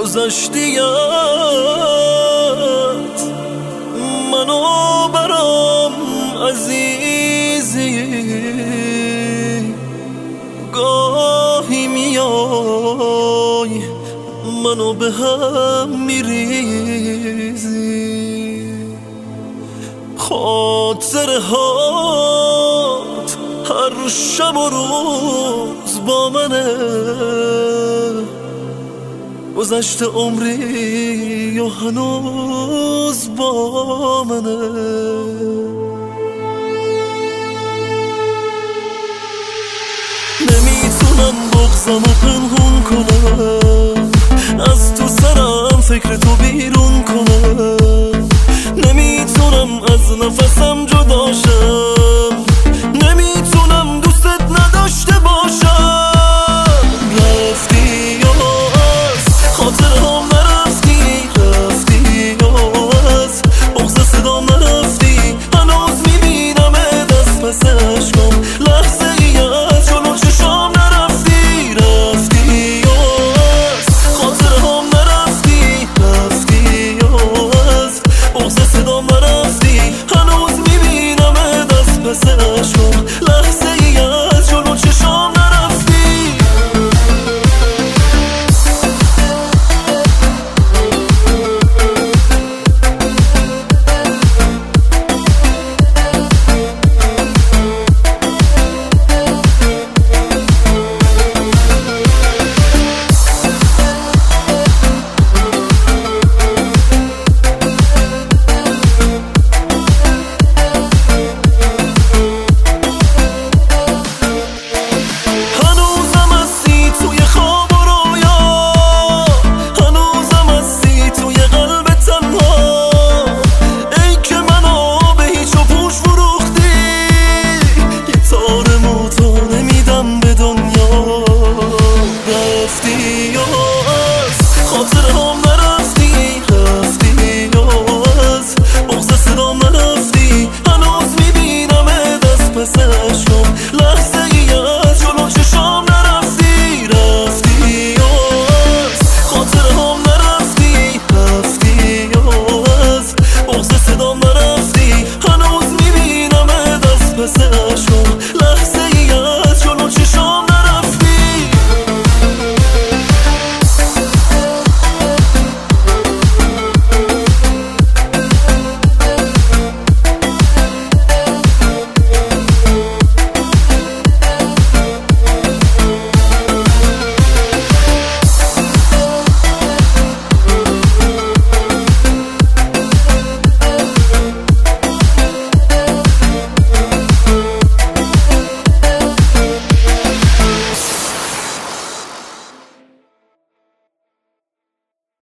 گذشتیت منو برام عزیزی، گاهی میای منو به هم میریزی، خاطره هات هر شب و روز با منه، گذشته عمری و هنوز با منه. نمیتونم بغضمو پنهون کنم، از تو سرم فکر تو بیرون کنم، نمیتونم از نفسم